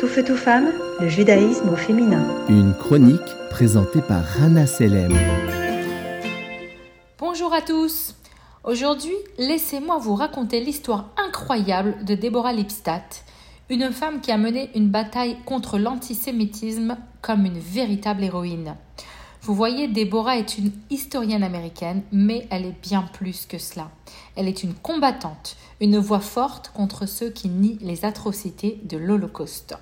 Tout feu, tout femme, le judaïsme au féminin. Une chronique présentée par Rana Selem. Bonjour à tous. Aujourd'hui, laissez-moi vous raconter l'histoire incroyable de Deborah Lipstadt, une femme qui a mené une bataille contre l'antisémitisme comme une véritable héroïne. Vous voyez, Deborah est une historienne américaine, mais elle est bien plus que cela. Elle est une combattante, une voix forte contre ceux qui nient les atrocités de l'Holocauste.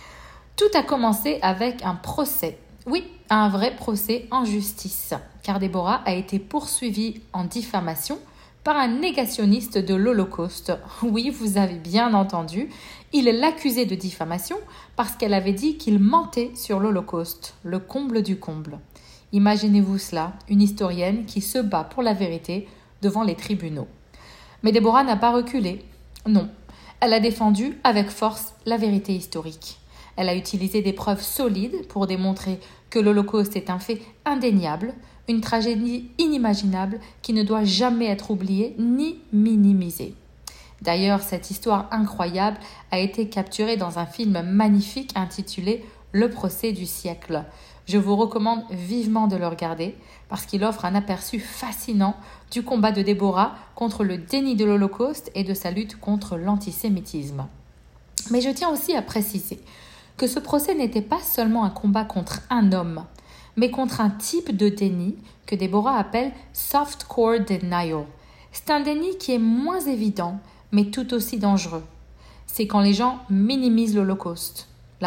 Tout a commencé avec un procès. Oui, un vrai procès en justice, car Deborah a été poursuivie en diffamation par un négationniste de l'Holocauste. Oui, vous avez bien entendu, il l'accusait de diffamation parce qu'elle avait dit qu'il mentait sur l'Holocauste, le comble du comble. Imaginez-vous cela, une historienne qui se bat pour la vérité devant les tribunaux. Mais Deborah n'a pas reculé. Non, elle a défendu avec force la vérité historique. Elle a utilisé des preuves solides pour démontrer que l'Holocauste est un fait indéniable, une tragédie inimaginable qui ne doit jamais être oubliée ni minimisée. D'ailleurs, cette histoire incroyable a été capturée dans un film magnifique intitulé « Le procès du siècle ». Je vous recommande vivement de le regarder parce qu'il offre un aperçu fascinant du combat de Deborah contre le déni de l'Holocauste et de sa lutte contre l'antisémitisme. Mais je tiens aussi à préciser que ce procès n'était pas seulement un combat contre un homme, mais contre un type de déni que Deborah appelle « softcore denial ». C'est un déni qui est moins évident, mais tout aussi dangereux. C'est quand les gens minimisent l'Holocauste,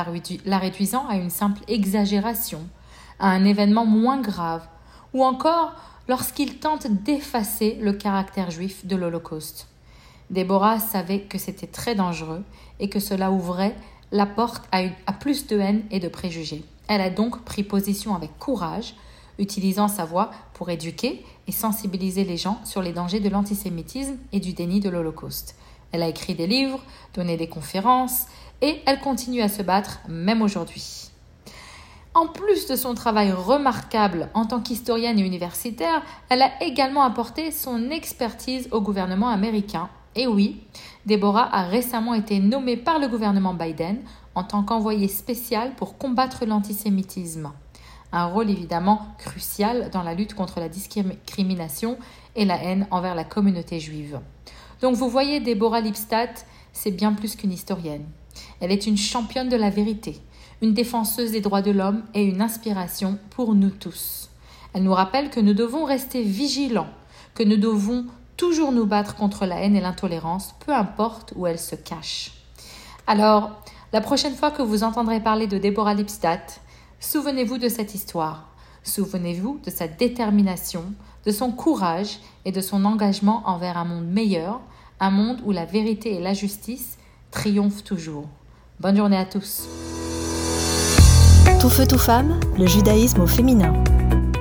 la réduisant à une simple exagération, à un événement moins grave, ou encore lorsqu'ils tentent d'effacer le caractère juif de l'Holocauste. Deborah savait que c'était très dangereux et que cela ouvrait la porte à plus de haine et de préjugés. Elle a donc pris position avec courage, utilisant sa voix pour éduquer et sensibiliser les gens sur les dangers de l'antisémitisme et du déni de l'Holocauste. Elle a écrit des livres, donné des conférences et elle continue à se battre même aujourd'hui. En plus de son travail remarquable en tant qu'historienne et universitaire, elle a également apporté son expertise au gouvernement américain. Et oui, Deborah a récemment été nommée par le gouvernement Biden en tant qu'envoyée spéciale pour combattre l'antisémitisme. Un rôle évidemment crucial dans la lutte contre la discrimination et la haine envers la communauté juive. Donc vous voyez, Deborah Lipstadt, c'est bien plus qu'une historienne. Elle est une championne de la vérité, une défenseuse des droits de l'homme et une inspiration pour nous tous. Elle nous rappelle que nous devons rester vigilants, que nous devons toujours nous battre contre la haine et l'intolérance, peu importe où elle se cache. Alors, la prochaine fois que vous entendrez parler de Deborah Lipstadt, souvenez-vous de cette histoire. Souvenez-vous de sa détermination, de son courage et de son engagement envers un monde meilleur, un monde où la vérité et la justice triomphent toujours. Bonne journée à tous. Tout feu, tout femme, le judaïsme au féminin.